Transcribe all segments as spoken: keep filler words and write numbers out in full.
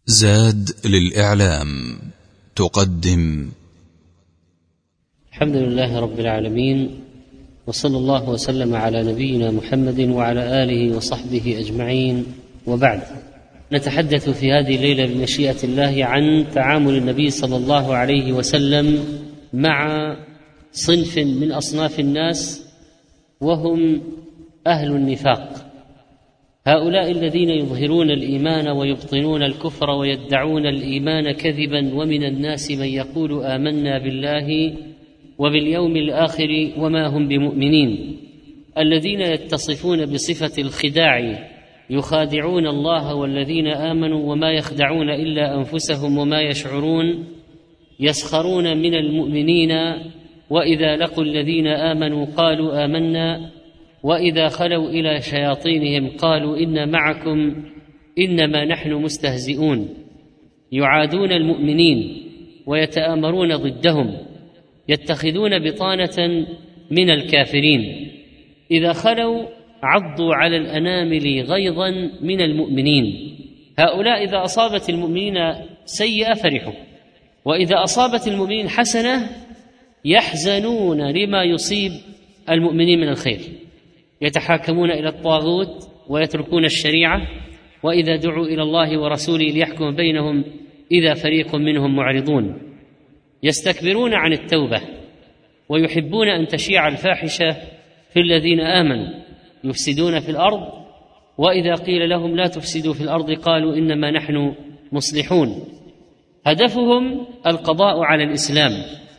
زاد للإعلام تقدم. الحمد لله رب العالمين، وصلى الله وسلم على نبينا محمد وعلى آله وصحبه أجمعين، وبعد. نتحدث في هذه الليلة بمشيئة الله عن تعامل النبي صلى الله عليه وسلم مع صنف من أصناف الناس، وهم أهل النفاق، هؤلاء الذين يظهرون الإيمان ويبطنون الكفر ويدعون الإيمان كذبا، ومن الناس من يقول آمنا بالله وباليوم الآخر وما هم بمؤمنين، الذين يتصفون بصفة الخداع، يخادعون الله والذين آمنوا وما يخدعون إلا أنفسهم وما يشعرون، يسخرون من المؤمنين وإذا لقوا الذين آمنوا قالوا آمنا وإذا خلوا إلى شياطينهم قالوا إن معكم إنما نحن مستهزئون، يعادون المؤمنين ويتآمرون ضدهم، يتخذون بطانة من الكافرين، إذا خلوا عضوا على الأنامل غيظا من المؤمنين. هؤلاء إذا أصابت المؤمنين سيئة فرحوا، وإذا أصابت المؤمنين حسنة يحزنون لما يصيب المؤمنين من الخير، يتحاكمون إلى الطاغوت ويتركون الشريعة، وإذا دعوا إلى الله ورسوله ليحكم بينهم إذا فريق منهم معرضون، يستكبرون عن التوبة ويحبون أن تشيع الفاحشة في الذين آمنوا، يفسدون في الأرض وإذا قيل لهم لا تفسدوا في الأرض قالوا إنما نحن مصلحون. هدفهم القضاء على الإسلام.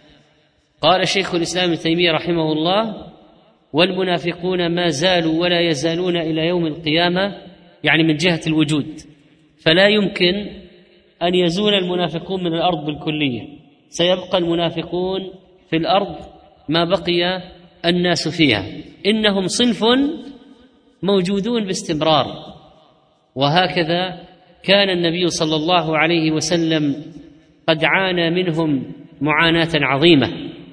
قال شيخ الإسلام ابن تيمية رحمه الله: والمنافقون ما زالوا ولا يزالون إلى يوم القيامة، يعني من جهة الوجود، فلا يمكن أن يزول المنافقون من الأرض بالكلية، سيبقى المنافقون في الأرض ما بقي الناس فيها، إنهم صنف موجودون باستمرار. وهكذا كان النبي صلى الله عليه وسلم قد عانى منهم معاناة عظيمة،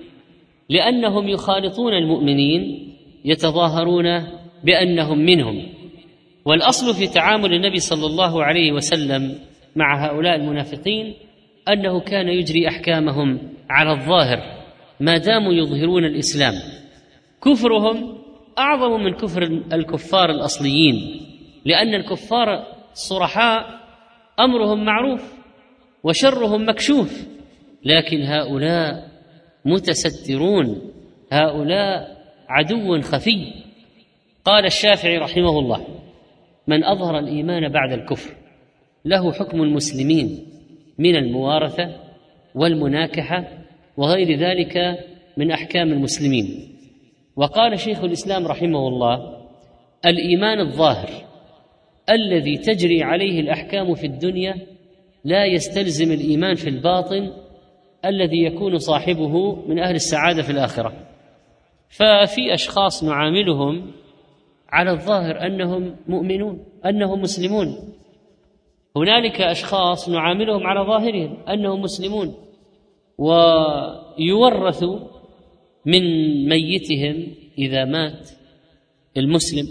لأنهم يخالطون المؤمنين يتظاهرون بأنهم منهم. والأصل في تعامل النبي صلى الله عليه وسلم مع هؤلاء المنافقين أنه كان يجري أحكامهم على الظاهر ما داموا يظهرون الإسلام. كفرهم أعظم من كفر الكفار الأصليين، لأن الكفار الصرحاء أمرهم معروف وشرهم مكشوف، لكن هؤلاء متسترون، هؤلاء عدو خفي. قال الشافعي رحمه الله: من أظهر الإيمان بعد الكفر له حكم المسلمين من الموارثة والمناكحة وغير ذلك من أحكام المسلمين. وقال شيخ الإسلام رحمه الله: الإيمان الظاهر الذي تجري عليه الأحكام في الدنيا لا يستلزم الإيمان في الباطن الذي يكون صاحبه من أهل السعادة في الآخرة. ففي أشخاص نعاملهم على الظاهر أنهم مؤمنون، أنهم مسلمون، هنالك أشخاص نعاملهم على ظاهرهم أنهم مسلمون، ويورثوا من ميتهم إذا مات المسلم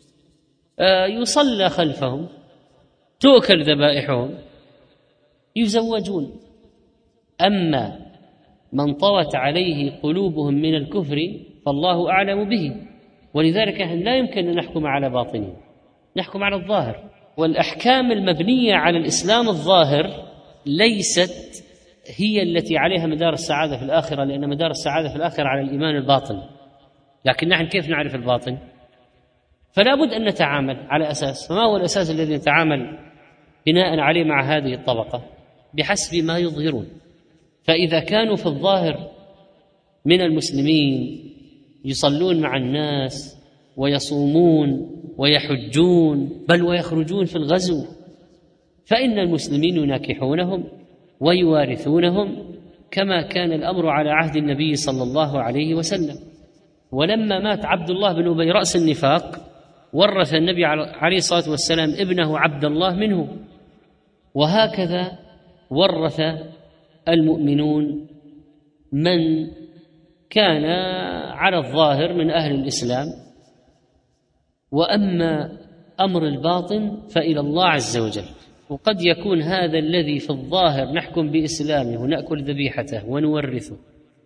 يصلى خلفهم، تؤكل ذبائحهم، يزوجون. أما من طوت عليه قلوبهم من الكفر فالله أعلم به، ولذلك لا يمكن أن نحكم على باطنه، نحكم على الظاهر. والأحكام المبنية على الإسلام الظاهر ليست هي التي عليها مدار السعادة في الآخرة، لأن مدار السعادة في الآخرة على الإيمان الباطن، لكن نحن كيف نعرف الباطن؟ فلا بد أن نتعامل على أساس. فما هو الأساس الذي نتعامل بناء عليه مع هذه الطبقة؟ بحسب ما يظهرون. فإذا كانوا في الظاهر من المسلمين يصلون مع الناس ويصومون ويحجون بل ويخرجون في الغزو، فإن المسلمين يناكحونهم ويوارثونهم كما كان الأمر على عهد النبي صلى الله عليه وسلم. ولما مات عبد الله بن أبي رأس النفاق ورث النبي عليه الصلاة والسلام ابنه عبد الله منه، وهكذا ورث المؤمنون من كان على الظاهر من أهل الإسلام. وأما أمر الباطن فإلى الله عز وجل، وقد يكون هذا الذي في الظاهر نحكم بإسلامه ونأكل ذبيحته ونورثه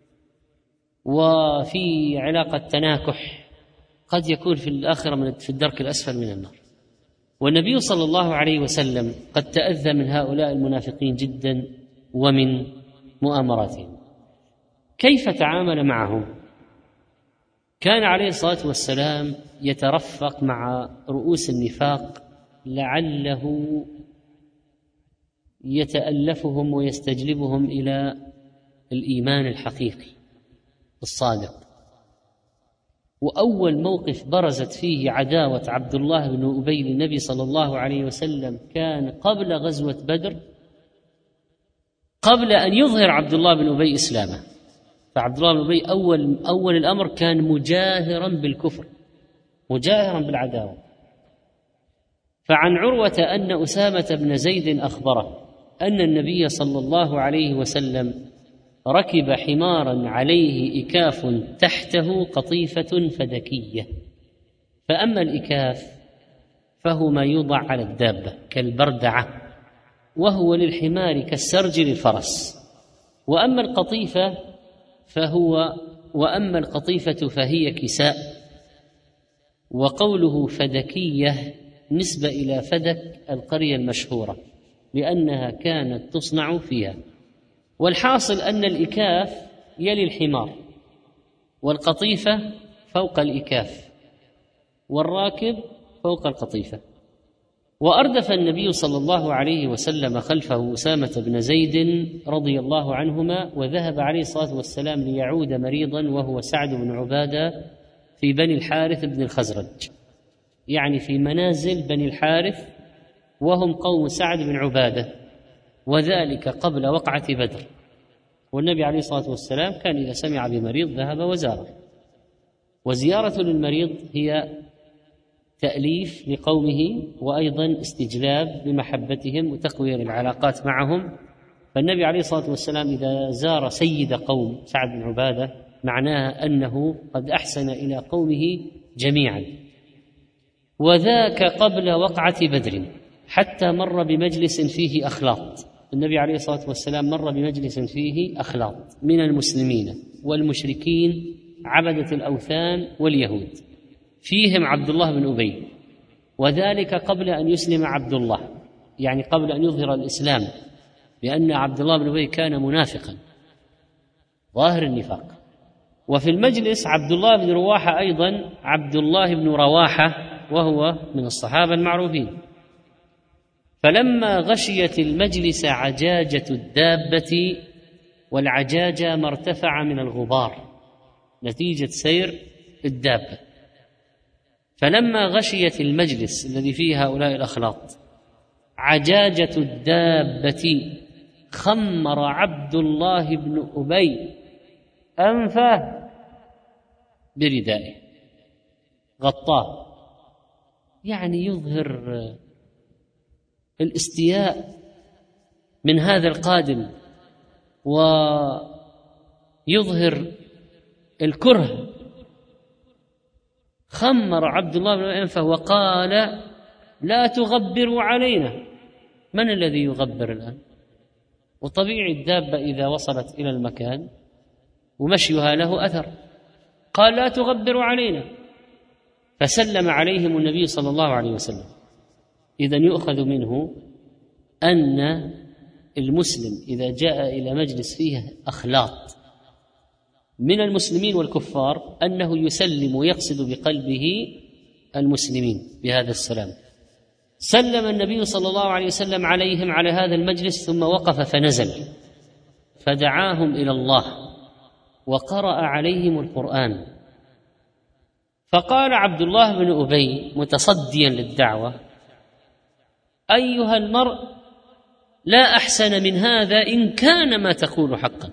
وفي علاقة تناكح، قد يكون في الآخرة من في الدرك الأسفل من النار. والنبي صلى الله عليه وسلم قد تأذى من هؤلاء المنافقين جدا ومن مؤامراتهم. كيف تعامل معهم؟ كان عليه الصلاة والسلام يترفق مع رؤوس النفاق لعله يتألفهم ويستجلبهم إلى الإيمان الحقيقي الصادق. وأول موقف برزت فيه عداوة عبد الله بن أبي للنبي صلى الله عليه وسلم كان قبل غزوة بدر، قبل أن يظهر عبد الله بن أبي إسلامه. فعبد الله بن أبي أول, أول الأمر كان مجاهرا بالكفر، مجاهرا بالعداوة. فعن عروة أن أسامة بن زيد أخبره أن النبي صلى الله عليه وسلم ركب حمارا عليه إكاف تحته قطيفة فدكية، فأما الإكاف فهو ما يوضع على الدابة كالبردعة، وهو للحمار كالسرج للفرس، وأما القطيفة فهو وأما القطيفة فهي كساء. وقوله فدكية نسبة إلى فدك القرية المشهورة لأنها كانت تصنع فيها. والحاصل أن الإكاف يلي الحمار، والقطيفة فوق الإكاف، والراكب فوق القطيفة. وأردف النبي صلى الله عليه وسلم خلفه أسامة بن زيد رضي الله عنهما، وذهب عليه الصلاة والسلام ليعود مريضا وهو سعد بن عبادة في بني الحارث بن الخزرج، يعني في منازل بني الحارث وهم قوم سعد بن عبادة، وذلك قبل وقعة بدر. والنبي عليه الصلاة والسلام كان إذا سمع بمريض ذهب وزاره. وزيارة للمريض هي تأليف لقومه وأيضا استجلاب لمحبتهم وتقوية للعلاقات معهم. فالنبي عليه الصلاة والسلام إذا زار سيد قوم سعد بن عبادة معناها أنه قد أحسن إلى قومه جميعا. وذاك قبل وقعة بدر، حتى مر بمجلس فيه أخلاط. النبي عليه الصلاة والسلام مر بمجلس فيه أخلاط من المسلمين والمشركين عبدة الأوثان واليهود، فيهم عبد الله بن أبي، وذلك قبل أن يسلم عبد الله، يعني قبل أن يظهر الإسلام، لأن عبد الله بن أبي كان منافقا ظاهر النفاق. وفي المجلس عبد الله بن رواحة أيضا، عبد الله بن رواحة وهو من الصحابة المعروفين. فلما غشيت المجلس عجاجة الدابة، والعجاجة ما ارتفع من الغبار نتيجة سير الدابة، فلما غشيت المجلس الذي فيه هؤلاء الأخلاط عجاجة الدابة خمر عبد الله بن أبي أنفه بردائه، غطاه، يعني يظهر الاستياء من هذا القادم ويظهر الكره. خمر عبد الله بن أبي أنفه وقال لا تغبروا علينا. من الذي يغبر الآن؟ وطبيعي الدابة إذا وصلت إلى المكان ومشيها له أثر، قال لا تغبروا علينا، فسلم عليهم النبي صلى الله عليه وسلم. إذن يؤخذ منه أن المسلم إذا جاء إلى مجلس فيه أخلاط من المسلمين والكفار أنه يسلم ويقصد بقلبه المسلمين بهذا السلام. سلم النبي صلى الله عليه وسلم عليهم على هذا المجلس، ثم وقف فنزل فدعاهم إلى الله وقرأ عليهم القرآن. فقال عبد الله بن أبي متصديا للدعوة أيها المرء لا أحسن من هذا إن كان ما تقول حقا،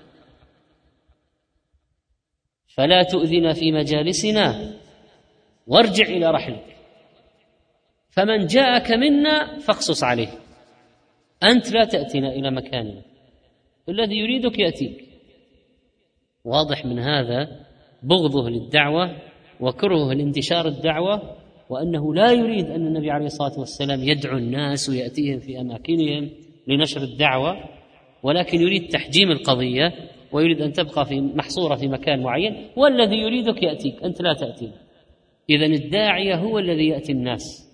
فلا تؤذنا في مجالسنا وارجع إلى رحلك، فمن جاءك منا فاقصص عليه، أنت لا تأتينا إلى مكاننا، الذي يريدك يأتيك. واضح من هذا بغضه للدعوة وكرهه لانتشار الدعوة وأنه لا يريد أن النبي عليه الصلاة والسلام يدعو الناس ويأتيهم في أماكنهم لنشر الدعوة، ولكن يريد تحجيم القضية ويريد أن تبقى في محصورة في مكان معين، والذي يريدك يأتيك، أنت لا تأتي. إذن الداعية هو الذي يأتي الناس،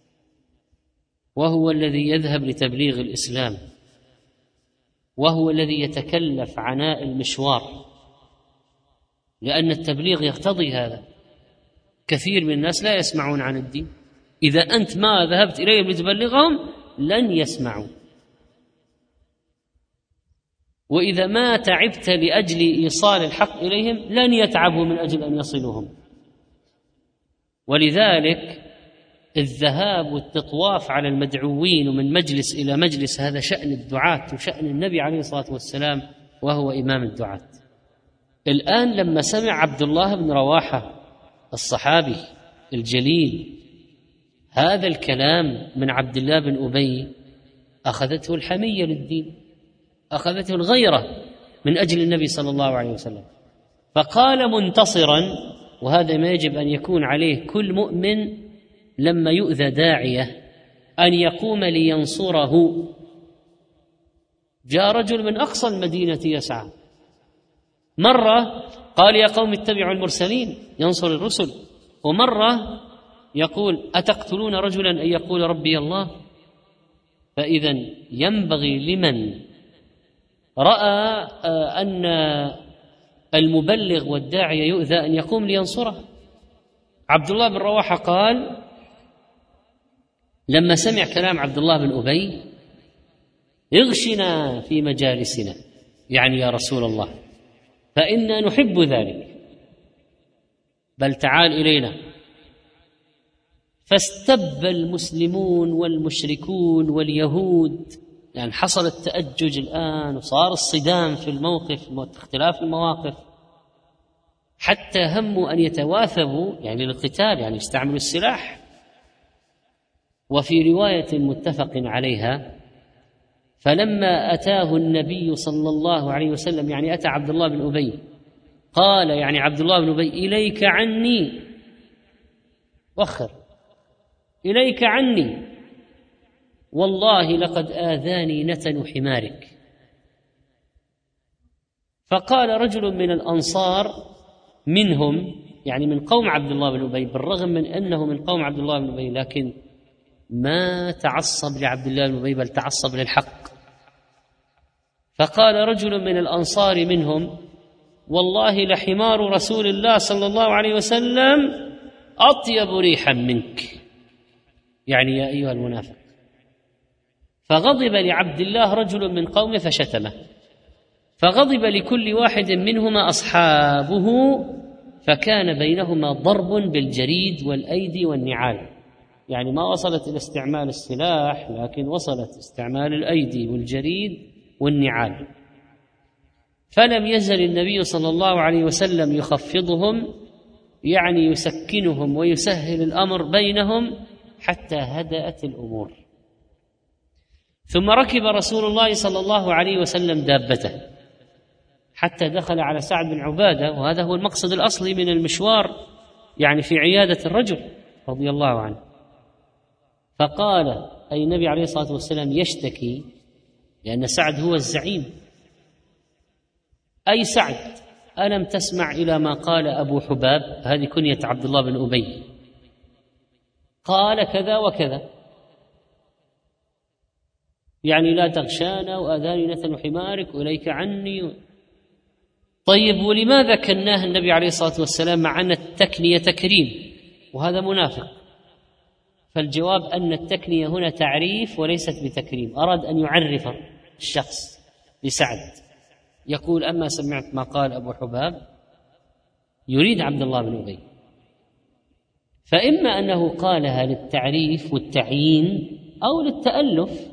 وهو الذي يذهب لتبليغ الإسلام، وهو الذي يتكلف عناء المشوار، لأن التبليغ يقتضي هذا. كثير من الناس لا يسمعون عن الدين، إذا أنت ما ذهبت إليهم لتبلغهم لن يسمعوا، وإذا ما تعبت لأجل إيصال الحق إليهم لن يتعبوا من أجل أن يصلوهم. ولذلك الذهاب والتطواف على المدعوين ومن مجلس إلى مجلس هذا شأن الدعاة وشأن النبي عليه الصلاة والسلام، وهو إمام الدعاة. الآن لما سمع عبد الله بن رواحة الصحابي الجليل هذا الكلام من عبد الله بن أبي، أخذته الحمية للدين، أخذته الغيرة من أجل النبي صلى الله عليه وسلم، فقال منتصرا، وهذا ما يجب أن يكون عليه كل مؤمن لما يؤذى داعية، أن يقوم لينصره. جاء رجل من أقصى المدينة يسعى، مرة قال يا قوم اتبعوا المرسلين، ينصر الرسل، ومرة يقول أتقتلون رجلا أن يقول ربي الله. فإذا ينبغي لمن رأى أن المبلغ والداعية يؤذى أن يقوم لينصره. عبد الله بن رواحة قال لما سمع كلام عبد الله بن أبي اغشنا في مجالسنا، يعني يا رسول الله فإنا نحب ذلك، بل تعال إلينا. فاستب المسلمون والمشركون واليهود، يعني حصل التأجج الآن وصار الصدام في الموقف، اختلاف المواقف، حتى هموا أن يتواثبوا يعني للقتال، يعني يستعملوا السلاح. وفي رواية متفق عليها فلما أتاه النبي صلى الله عليه وسلم، يعني أتى عبد الله بن أبي، قال يعني عبد الله بن أبي إليك عني، وخر إليك عني، والله لقد آذاني نتن حمارك. فقال رجل من الأنصار منهم، يعني من قوم عبد الله بن أبي، بالرغم من أنه من قوم عبد الله بن أبي لكن ما تعصب لعبد الله بن أبي بل تعصب للحق. فقال رجل من الأنصار منهم والله لحمار رسول الله صلى الله عليه وسلم أطيب ريحا منك، يعني يا أيها المنافق. فغضب لعبد الله رجل من قومه فشتمه، فغضب لكل واحد منهما أصحابه، فكان بينهما ضرب بالجريد والأيدي والنعال، يعني ما وصلت إلى استعمال السلاح لكن وصلت استعمال الأيدي والجريد والنعال. فلم يزل النبي صلى الله عليه وسلم يخفضهم، يعني يسكنهم ويسهل الأمر بينهم حتى هدأت الأمور. ثم ركب رسول الله صلى الله عليه وسلم دابته حتى دخل على سعد بن عبادة، وهذا هو المقصد الأصلي من المشوار، يعني في عيادة الرجل رضي الله عنه. فقال أي النبي عليه الصلاة والسلام يشتكي، لأن سعد هو الزعيم، أي سعد ألم تسمع إلى ما قال أبو حباب، هذه كنية عبد الله بن أبي، قال كذا وكذا، يعني لا تغشانا وآذاني نتن حمارك وإليك عني. طيب ولماذا كناه النبي عليه الصلاة والسلام مع أن التكنية تكريم وهذا منافق؟ فالجواب أن التكنية هنا تعريف وليست بتكريم، أراد أن يعرف الشخص لسعد، يقول أما سمعت ما قال أبو حباب، يريد عبد الله بن أبي. فإما أنه قالها للتعريف والتعيين أو للتألف.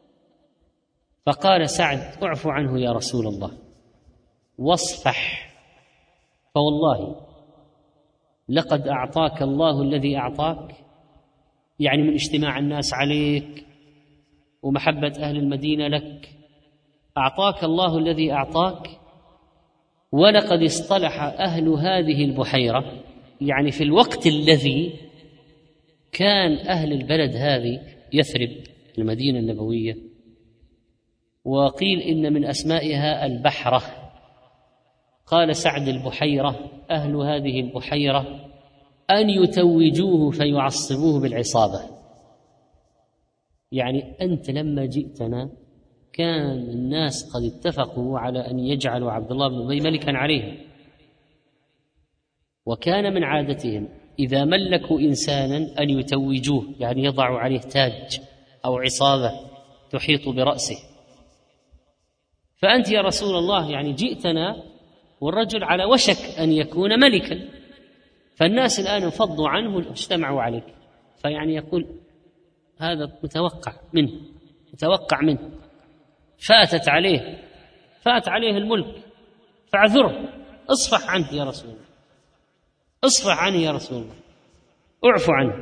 فقال سعد اعف عنه يا رسول الله واصفح، فوالله لقد أعطاك الله الذي أعطاك، يعني من اجتماع الناس عليك ومحبة أهل المدينة لك، أعطاك الله الذي أعطاك، ولقد اصطلح أهل هذه البحيرة، يعني في الوقت الذي كان أهل البلد هذه يثرب المدينة النبوية، وقيل إن من أسمائها البحرة. قال سعد البحيرة أهل هذه البحيرة أن يتوجوه فيعصبوه بالعصابة، يعني أنت لما جئتنا كان الناس قد اتفقوا على أن يجعلوا عبد الله بن أبي ملكا عليهم، وكان من عادتهم إذا ملكوا إنسانا أن يتوجوه، يعني يضعوا عليه تاج أو عصابة تحيط برأسه. فأنت يا رسول الله يعني جئتنا والرجل على وشك أن يكون ملكا، فالناس الآن انفضوا عنه واجتمعوا عليك، فيعني يقول هذا متوقع منه متوقع منه فاتت عليه فات عليه الملك، فاعذره، اصفح عنه يا رسول الله، اصفح عنه يا رسول الله، اعفو عنه.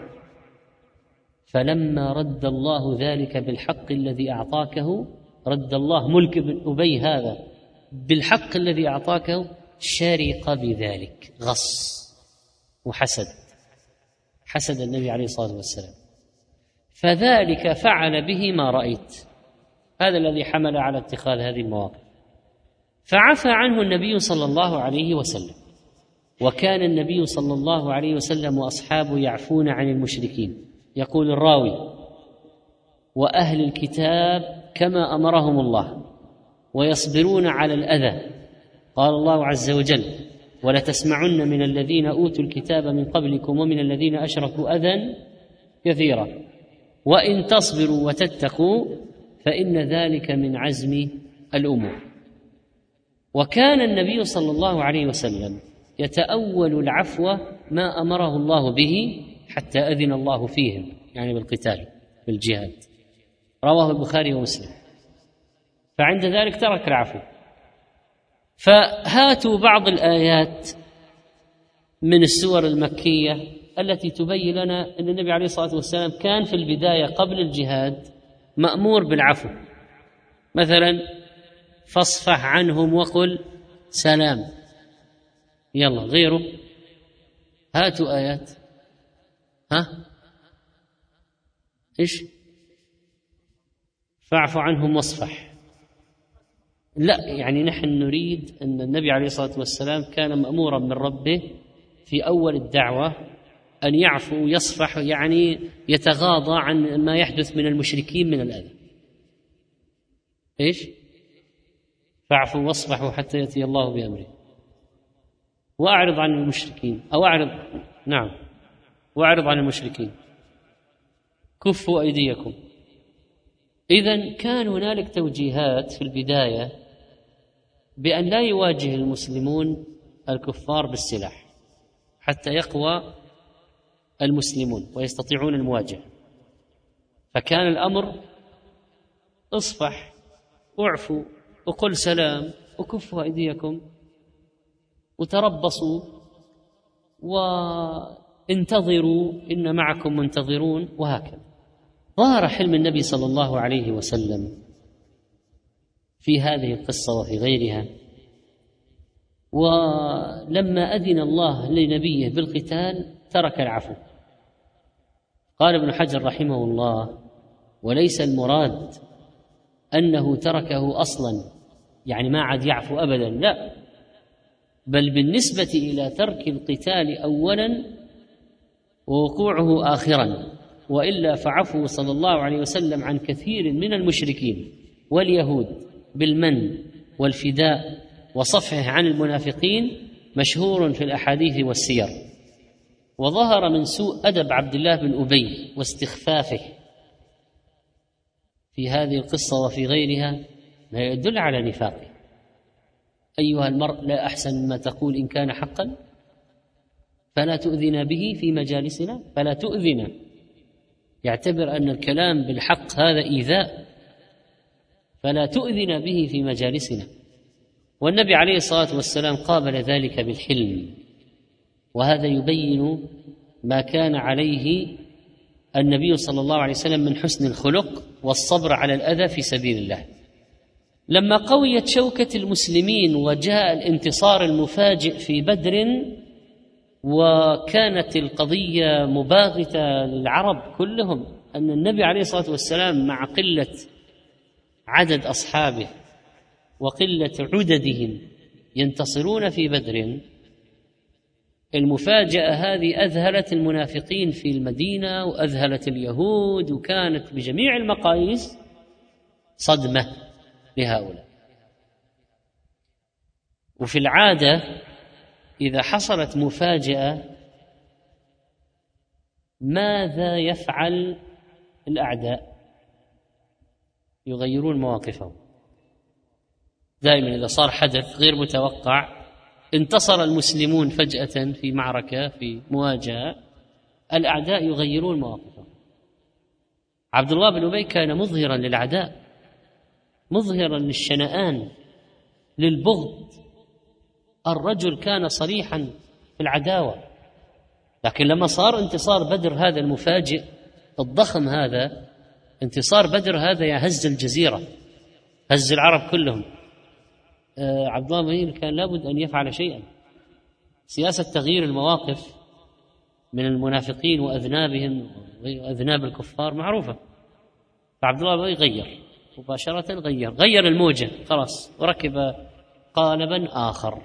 فلما رد الله ذلك بالحق الذي أعطاكه، رد الله ملك بن أبي هذا بالحق الذي أعطاكه، شرق بذلك، غص وحسد، حسد النبي عليه الصلاة والسلام، فذلك فعل به ما رأيت، هذا الذي حمل على اتخاذ هذه المواقف. فعفى عنه النبي صلى الله عليه وسلم، وكان النبي صلى الله عليه وسلم وأصحابه يعفون عن المشركين. يقول الراوي: وأهل الكتاب كما أمرهم الله، ويصبرون على الأذى. قال الله عز وجل: ولتسمعن من الذين أوتوا الكتاب من قبلكم ومن الذين أشركوا أذى كثيرا وإن تصبروا وتتقوا فإن ذلك من عزم الأمور. وكان النبي صلى الله عليه وسلم يتأول العفو ما أمره الله به حتى أذن الله فيهم، يعني بالقتال بالجهاد. رواه البخاري ومسلم. فعند ذلك ترك العفو. فهاتوا بعض الآيات من السور المكية التي تبين لنا أن النبي عليه الصلاة والسلام كان في البداية قبل الجهاد مأمور بالعفو. مثلا: فاصفح عنهم وقل سلام. يلا غيره، هاتوا آيات. ها إيش؟ فاعف عنهم واصفح. لا، يعني نحن نريد أن النبي عليه الصلاة والسلام كان مأمورا من ربه في أول الدعوة أن يعفو ويصفح، يعني يتغاضى عن ما يحدث من المشركين من الأذى. إيش؟ فاعفوا واصفحوا حتى يأتي الله بأمره، وأعرض عن المشركين، أو أعرض نعم وأعرض عن المشركين، كفوا أيديكم. إذن كان هنالك توجيهات في البداية بأن لا يواجه المسلمون الكفار بالسلاح حتى يقوى المسلمون ويستطيعون المواجهة. فكان الأمر: اصفح، اعفوا، وقل سلام، وكفوا أيديكم، وتربصوا، وانتظروا إن معكم منتظرون، وهكذا. ظهر حلم النبي صلى الله عليه وسلم في هذه القصة وفي غيرها. ولما أذن الله لنبيه بالقتال ترك العفو. قال ابن حجر رحمه الله: وليس المراد أنه تركه أصلا، يعني ما عاد يعفو أبدا، لا، بل بالنسبة إلى ترك القتال أولا ووقوعه آخرا، وإلا فعفو صلى الله عليه وسلم عن كثير من المشركين واليهود بالمن والفداء وصفحه عن المنافقين مشهور في الأحاديث والسير. وظهر من سوء أدب عبد الله بن أبي واستخفافه في هذه القصة وفي غيرها ما يدل على نفاقه. أيها المرء، لا أحسن ما تقول إن كان حقا، فلا تؤذنا به في مجالسنا، فلا تؤذنا، يعتبر أن الكلام بالحق هذا إيذاء، فلا تؤذنا به في مجالسنا. والنبي عليه الصلاة والسلام قابل ذلك بالحلم، وهذا يبين ما كان عليه النبي صلى الله عليه وسلم من حسن الخلق والصبر على الأذى في سبيل الله. لما قويت شوكة المسلمين وجاء الانتصار المفاجئ في بدر، وكانت القضية مباغتة للعرب كلهم، أن النبي عليه الصلاة والسلام مع قلة عدد أصحابه وقلة عددهم ينتصرون في بدر. المفاجأة هذه أذهلت المنافقين في المدينة وأذهلت اليهود، وكانت بجميع المقاييس صدمة لهؤلاء. وفي العادة إذا حصلت مفاجأة ماذا يفعل الأعداء؟ يغيرون مواقفهم. دائما إذا صار حدث غير متوقع، انتصر المسلمون فجأة في معركة في مواجهة، الأعداء يغيرون مواقفهم. عبد الله بن أبي كان مظهرا للعداء، مظهرا للشنآن، للبغض. الرجل كان صريحا في العداوة، لكن لما صار انتصار بدر هذا المفاجئ الضخم، هذا انتصار بدر هذا يهز الجزيرة، هز العرب كلهم. آه عبد الله بن أبي كان لابد أن يفعل شيئا. سياسة تغيير المواقف من المنافقين وأذنابهم وأذناب الكفار معروفة، فعبد الله بن أبي غير مباشرة، غير غير الموجة خلاص، وركب قالبا آخر.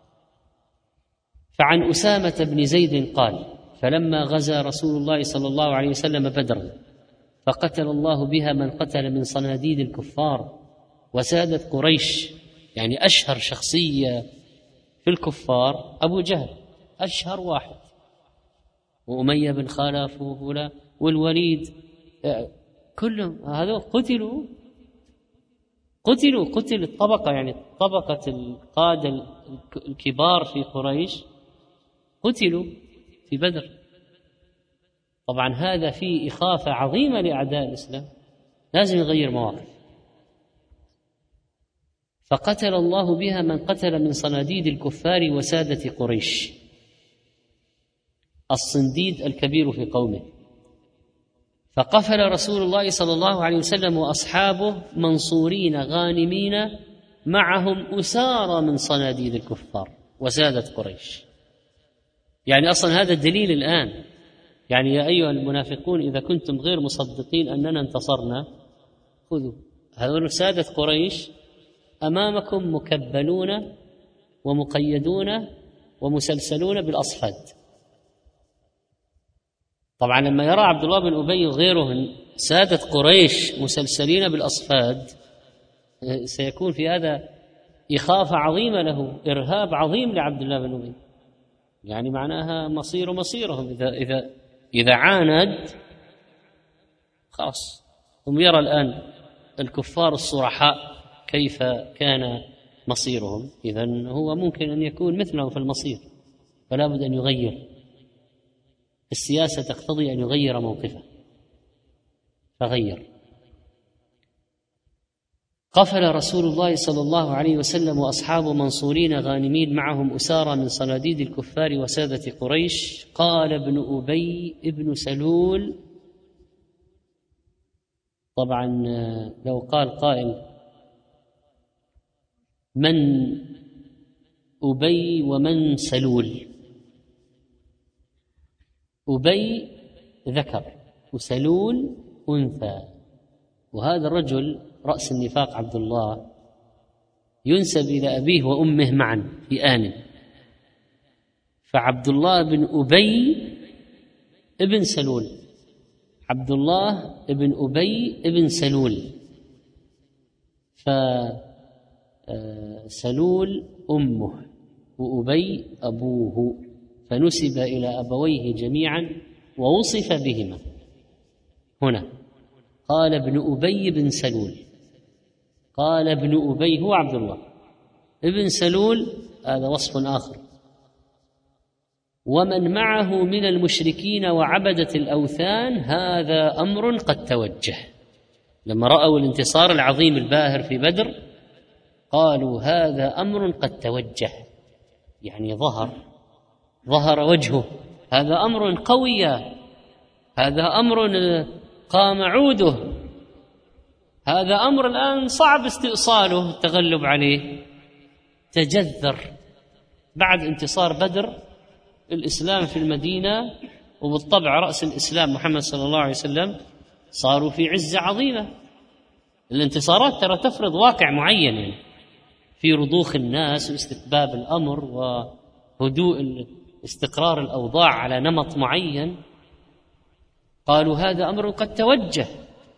فعن أسامة بن زيد قال: فلما غزا رسول الله صلى الله عليه وسلم بدرا فقتل الله بها من قتل من صناديد الكفار وسادت قريش، يعني أشهر شخصية في الكفار أبو جهل، أشهر واحد، وأمية بن خلف والوليد، كلهم هذول قتلوا قتلوا قتل الطبقة، يعني طبقة القادة الكبار في قريش قتلوا في بدر. طبعا هذا فيه إخافة عظيمة لأعداء الإسلام، لازم يغير مواقف. فقتل الله بها من قتل من صناديد الكفار وسادة قريش. الصنديد الكبير في قومه. فقفل رسول الله صلى الله عليه وسلم وأصحابه منصورين غانمين معهم أسارى من صناديد الكفار وسادة قريش. يعني أصلا هذا الدليل الآن، يعني يا أيها المنافقون إذا كنتم غير مصدقين أننا انتصرنا، خذوا هذول سادة قريش أمامكم مكبلون ومقيدون ومسلسلون بالأصفاد. طبعا لما يرى عبد الله بن أبي وغيره سادة قريش مسلسلين بالأصفاد، سيكون في هذا إخافة عظيمة له، إرهاب عظيم لعبد الله بن أبي، يعني معناها مصير مصيرهم إذا إذا إذا عاند خلاص. هم يرى الآن الكفار الصرحاء كيف كان مصيرهم، إذن هو ممكن أن يكون مثلهم في المصير، فلا بد أن يغير. السياسة تقتضي أن يغير موقفه، فغير. قفل رسول الله صلى الله عليه وسلم وأصحابه منصورين غانمين معهم أسارى من صناديد الكفار وسادة قريش. قال ابن أبي ابن سلول، طبعا لو قال قائل من أبي ومن سلول، أبي ذكر وسلول أنثى، وهذا الرجل رأس النفاق عبد الله ينسب إلى أبيه وأمه معا في آن. فعبد الله بن أبي ابن سلول، عبد الله ابن أبي ابن سلول، فسلول أمه وأبي أبوه، فنسب إلى أبويه جميعا ووصف بهما. هنا قال ابن أبي بن سلول، قال ابن أبي هو عبد الله، ابن سلول هذا وصف آخر. ومن معه من المشركين وعبدة الأوثان هذا أمر قد توجه. لما رأوا الانتصار العظيم الباهر في بدر قالوا هذا أمر قد توجه، يعني ظهر ظهر وجهه، هذا أمر قوي، هذا أمر قام عوده، هذا أمر الآن صعب استئصاله التغلب عليه. تجذر بعد انتصار بدر، الإسلام في المدينة، وبالطبع رأس الإسلام محمد صلى الله عليه وسلم، صاروا في عزة عظيمة. الانتصارات ترى تفرض واقع معين، يعني في رضوخ الناس واستتباب الأمر وهدوء استقرار الأوضاع على نمط معين. قالوا هذا أمر قد توجه،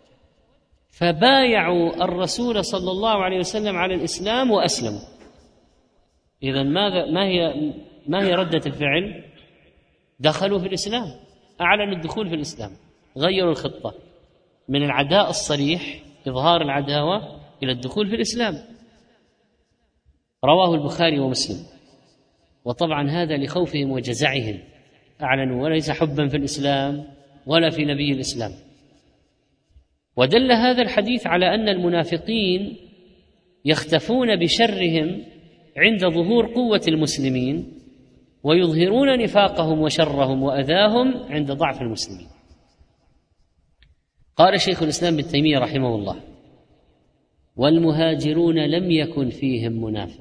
فبايعوا الرسول صلى الله عليه وسلم على الإسلام وأسلموا. إذن ماذا ما هي ما هي ردة الفعل؟ دخلوا في الإسلام، أعلنوا الدخول في الإسلام، غيروا الخطة من العداء الصريح إظهار العداوة إلى الدخول في الإسلام. رواه البخاري ومسلم. وطبعا هذا لخوفهم وجزعهم، أعلنوا، وليس حبا في الإسلام ولا في نبي الإسلام. ودل هذا الحديث على أن المنافقين يختفون بشرهم عند ظهور قوة المسلمين، ويظهرون نفاقهم وشرهم وأذاهم عند ضعف المسلمين. قال شيخ الإسلام ابن تيمية رحمه الله: والمهاجرون لم يكن فيهم منافق،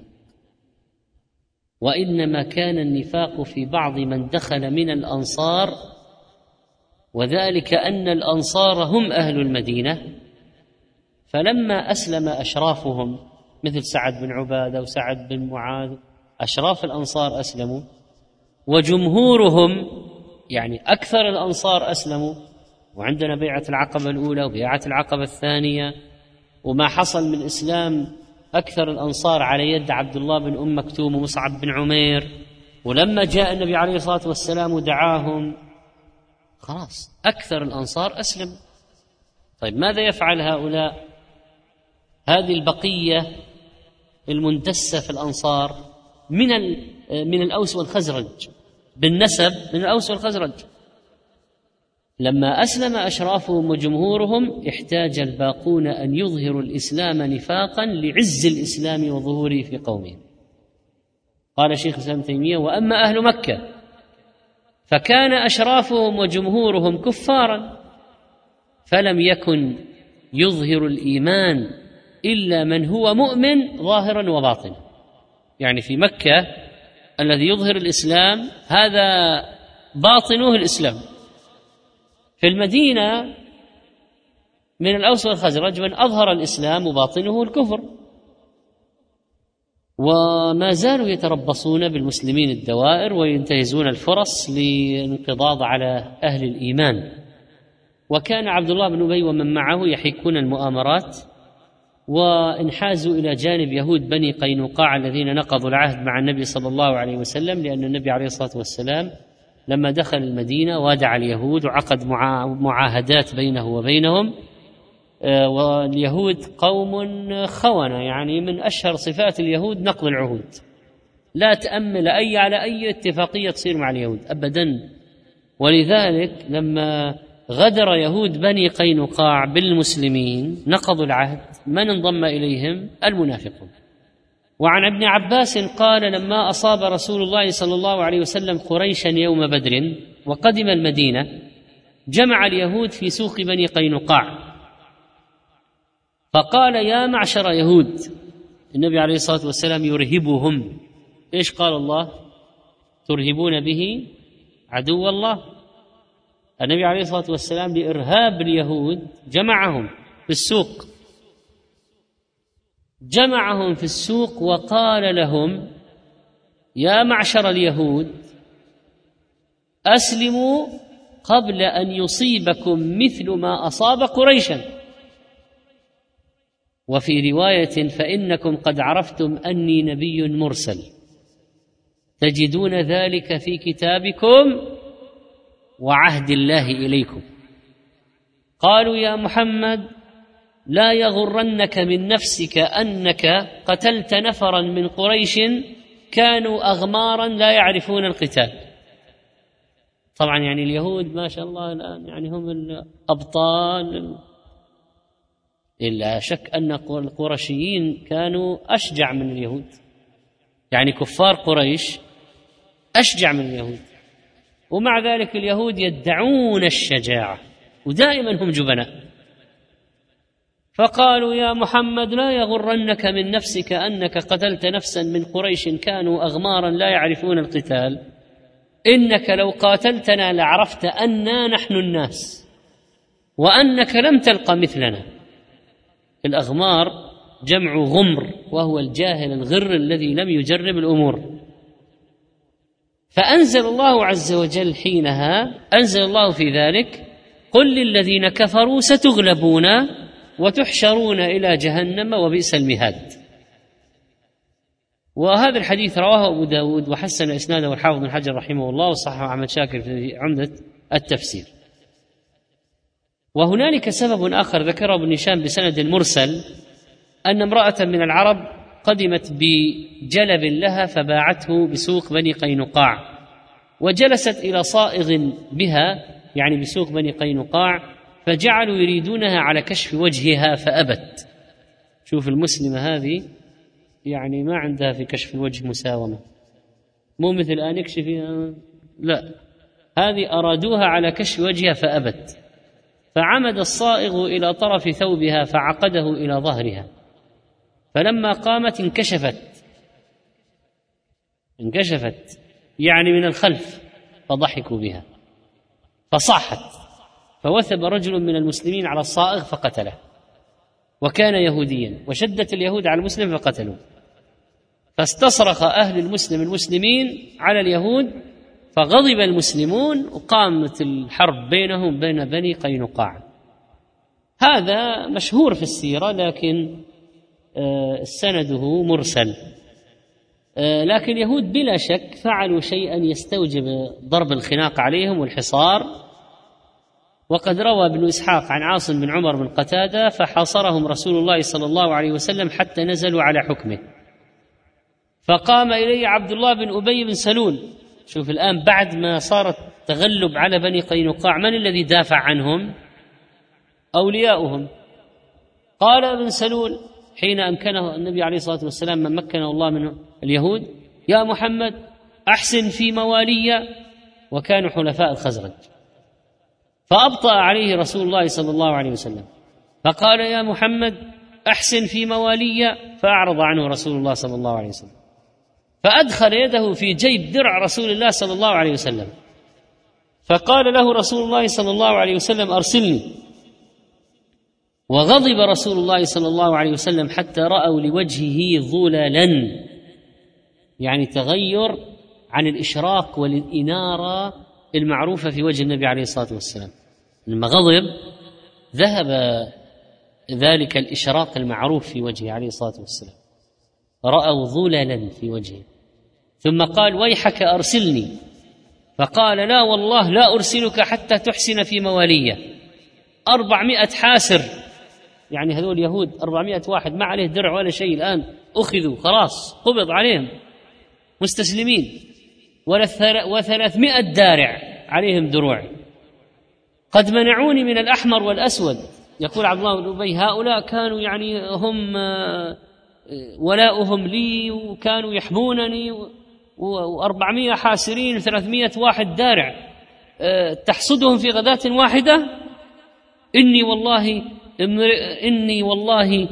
وإنما كان النفاق في بعض من دخل من الأنصار، وذلك أن الأنصار هم أهل المدينة، فلما أسلم أشرافهم مثل سعد بن عبادة وسعد بن معاذ، أشراف الأنصار أسلموا، وجمهورهم يعني أكثر الأنصار أسلموا، وعندنا بيعة العقبة الأولى وبيعة العقبة الثانية، وما حصل من إسلام أكثر الأنصار على يد عبد الله بن أم مكتوم ومصعب بن عمير. ولما جاء النبي عليه الصلاة والسلام ودعاهم، خلاص أكثر الأنصار أسلم. طيب ماذا يفعل هؤلاء؟ هذه البقية المندسة في الأنصار من من الأوس والخزرج بالنسب، من الأوس والخزرج، لما أسلم أشرافهم وجمهورهم احتاج الباقون أن يظهروا الإسلام نفاقا لعز الإسلام وظهوره في قومهم. قال شيخ الإسلام ابن تيمية: وأما أهل مكة فكان أشرافهم وجمهورهم كفارا، فلم يكن يظهر الإيمان إلا من هو مؤمن ظاهرا وباطنا. يعني في مكة الذي يظهر الإسلام هذا باطنه الإسلام. في المدينة من الأوس والخزرج من أظهر الإسلام وباطنه الكفر، وما زالوا يتربصون بالمسلمين الدوائر وينتهزون الفرص للانقضاض على أهل الإيمان. وكان عبد الله بن أبي ومن معه يحيكون المؤامرات، وانحازوا إلى جانب يهود بني قينقاع الذين نقضوا العهد مع النبي صلى الله عليه وسلم، لأن النبي عليه الصلاة والسلام لما دخل المدينة وادع اليهود وعقد معاهدات بينه وبينهم. واليهود قوم خونة، يعني من أشهر صفات اليهود نقض العهود، لا تأمل أي على أي اتفاقية تصير مع اليهود أبدا. ولذلك لما غدر يهود بني قينقاع بالمسلمين نقضوا العهد، من انضم إليهم؟ المنافقون. وعن ابن عباس قال: لما أصاب رسول الله صلى الله عليه وسلم قريشا يوم بدر وقدم المدينة، جمع اليهود في سوق بني قينقاع، فقال: يا معشر يهود، النبي عليه الصلاة والسلام يرهبهم. إيش قال الله؟ ترهبون به عدو الله. النبي عليه الصلاة والسلام لإرهاب اليهود جمعهم في السوق، جمعهم في السوق وقال لهم: يا معشر اليهود، أسلموا قبل أن يصيبكم مثل ما أصاب قريشا. وفي رواية: فإنكم قد عرفتم أني نبي مرسل، تجدون ذلك في كتابكم وعهد الله إليكم. قالوا: يا محمد، لا يغرنك من نفسك أنك قتلت نفرا من قريش كانوا أغمارا لا يعرفون القتال. طبعا يعني اليهود ما شاء الله الآن يعني هم الأبطال، إلا شك أن القرشيين كانوا أشجع من اليهود، يعني كفار قريش أشجع من اليهود، ومع ذلك اليهود يدعون الشجاعة ودائما هم جبناء. فقالوا: يا محمد، لا يغرنك من نفسك أنك قتلت نفسا من قريش كانوا أغمارا لا يعرفون القتال. إنك لو قاتلتنا لعرفت أننا نحن الناس وأنك لم تلق مثلنا. الأغمار جمع غمر، وهو الجاهل الغر الذي لم يجرب الأمور. فأنزل الله عز وجل حينها، أنزل الله في ذلك: قل للذين كفروا ستغلبون وتحشرون إلى جهنم وبئس المهاد. وهذا الحديث رواه أبو داود وحسن إسناده الحافظ بن حجر رحمه الله، وصححه أحمد شاكر في عمدة التفسير. وهنالك سبب آخر ذكره ابن هشام بسند مرسل، أن امرأة من العرب قدمت بجلب لها فباعته بسوق بني قينقاع، وجلست إلى صائغ بها يعني بسوق بني قينقاع، فجعلوا يريدونها على كشف وجهها فأبت. شوف المسلمة هذه يعني ما عندها في كشف الوجه مساومة، مو مثل الآن يكشفها، لا، هذه أرادوها على كشف وجهها فأبت. فعمد الصائغ إلى طرف ثوبها فعقده إلى ظهرها، فلما قامت انكشفت انكشفت يعني من الخلف، فضحكوا بها فصاحت، فوثب رجل من المسلمين على الصائغ فقتله، وكان يهوديا، وشدت اليهود على المسلم فقتلوه. فاستصرخ أهل المسلم المسلمين على اليهود، فغضب المسلمون وقامت الحرب بينهم بين بني قينقاع. هذا مشهور في السيرة، لكن آه سنده مرسل. آه لكن اليهود بلا شك فعلوا شيئا يستوجب ضرب الخناق عليهم والحصار. وقد روى ابن إسحاق عن عاصم بن عمر بن قتادة: فحاصرهم رسول الله صلى الله عليه وسلم حتى نزلوا على حكمه، فقام إلي عبد الله بن أبي بن سلول. شوف الآن بعد ما صارت تغلب على بني قينقاع، من الذي دافع عنهم؟ أولياؤهم. قال ابن سلول حين أمكنه النبي عليه الصلاة والسلام من مكنه الله من اليهود: يا محمد أحسن في موالي، وكانوا حلفاء الخزرج. فأبطأ عليه رسول الله صلى الله عليه وسلم، فقال: يا محمد أحسن في موالي، فأعرض عنه رسول الله صلى الله عليه وسلم، فأدخل يده في جيب درع رسول الله صلى الله عليه وسلم، فقال له رسول الله صلى الله عليه وسلم: أرسلني. وغضب رسول الله صلى الله عليه وسلم حتى رأوا لوجهه ظللا، يعني تغير عن الإشراق والإنارة المعروفة في وجه النبي عليه الصلاة والسلام. لما غضب ذهب ذلك الإشراق المعروف في وجهه عليه الصلاة والسلام، رأوا ظللا في وجهه. ثم قال: ويحك أرسلني. فقال: لا والله لا أرسلك حتى تحسن في موالية. أربعمائة حاسر، يعني هذول اليهود أربعمائة واحد ما عليه درع ولا شيء، الآن أخذوا خلاص، قبض عليهم مستسلمين، وثلاثمائة دارع عليهم دروع، قد منعوني من الأحمر والأسود. يقول عبد الله بن أبي: هؤلاء كانوا يعني هم ولاؤهم لي، وكانوا يحمونني، وأربعمائة حاسرين وثلاثمائة واحد دارع، تحصدهم في غداة واحدة. إني والله إني والله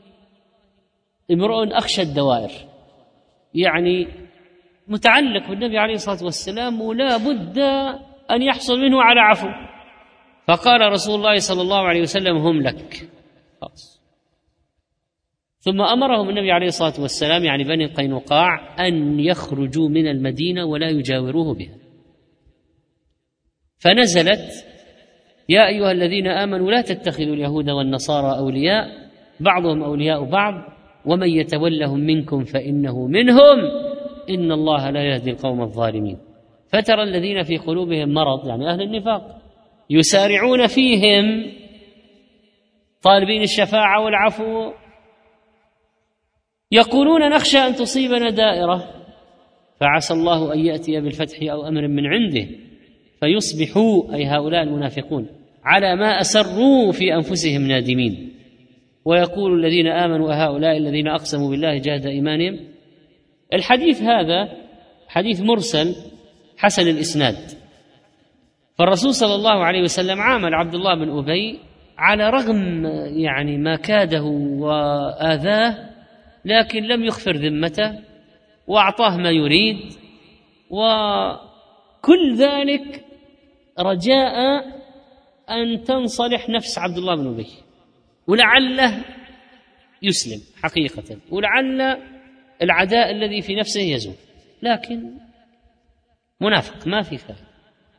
امرؤ أخشى الدوائر، يعني متعلق بالنبي عليه الصلاة والسلام ولا بد أن يحصل منه على عفو. فقال رسول الله صلى الله عليه وسلم: هم لك. خلاص. ثم أمرهم النبي عليه الصلاة والسلام يعني بني قينقاع أن يخرجوا من المدينة ولا يجاوروه بها. فنزلت: يا أيها الذين آمنوا لا تتخذوا اليهود والنصارى أولياء، بعضهم أولياء بعض، ومن يتولهم منكم فإنه منهم، إن الله لا يهدي القوم الظالمين. فترى الذين في قلوبهم مرض، يعني أهل النفاق، يسارعون فيهم طالبين الشفاعة والعفو، يقولون: نخشى أن تصيبنا دائرة، فعسى الله أن يأتي بالفتح أو أمر من عنده فيصبحوا، أي هؤلاء المنافقون، على ما أسروا في أنفسهم نادمين. ويقول الذين آمنوا هؤلاء الذين أقسموا بالله جهد إيمانهم. الحديث هذا حديث مرسل حسن الإسناد. فالرسول صلى الله عليه وسلم عامل عبد الله بن أبي على رغم يعني ما كاده وآذاه، لكن لم يخفر ذمته، وأعطاه ما يريد، كل ذلك رجاء أن تنصلح نفس عبد الله بن أبي، ولعله يسلم حقيقة، ولعل العداء الذي في نفسه يزول، لكن منافق ما في فائدة.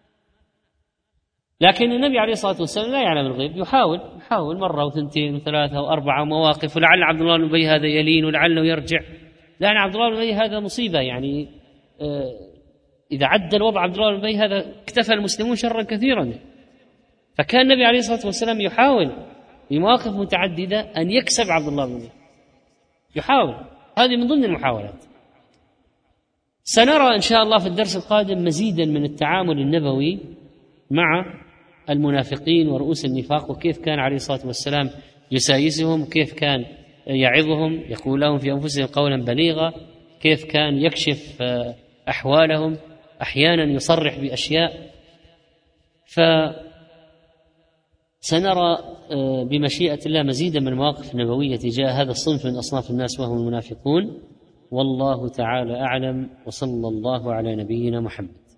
لكن النبي عليه الصلاة والسلام لا يعلم الغيب، يحاول يحاول مرة وثنتين وثلاثة وأربعة مواقف، ولعل عبد الله بن أبي هذا يلين ولعله يرجع، لأن عبد الله بن أبي هذا مصيبة، يعني إذا عد الوضع عبد الله بن أبي هذا اكتفى المسلمون شرا كثيرا. فكان النبي عليه الصلاة والسلام يحاول في مواقف متعددة أن يكسب عبد الله بن أبي، يحاول، هذه من ضمن المحاولات. سنرى إن شاء الله في الدرس القادم مزيدا من التعامل النبوي مع المنافقين ورؤوس النفاق، وكيف كان عليه الصلاة والسلام يسايسهم، كيف كان يعظهم، يقول لهم في أنفسهم قولا بليغا، كيف كان يكشف أحوالهم، أحيانا يصرح بأشياء. فسنرى بمشيئة الله مزيدا من المواقف النبوية تجاه هذا الصنف من أصناف الناس وهم المنافقون، والله تعالى أعلم، وصلى الله على نبينا محمد.